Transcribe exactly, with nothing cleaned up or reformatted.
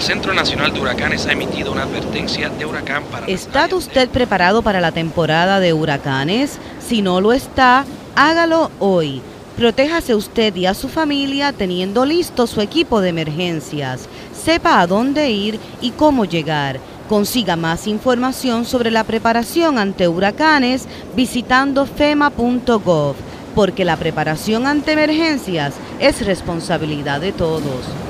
Centro Nacional de Huracanes ha emitido una advertencia de huracán para... ¿Está usted preparado para la temporada de huracanes? Si no lo está, hágalo hoy. Protéjase usted y a su familia teniendo listo su equipo de emergencias. Sepa a dónde ir y cómo llegar. Consiga más información sobre la preparación ante huracanes visitando fema punto gov, porque la preparación ante emergencias es responsabilidad de todos.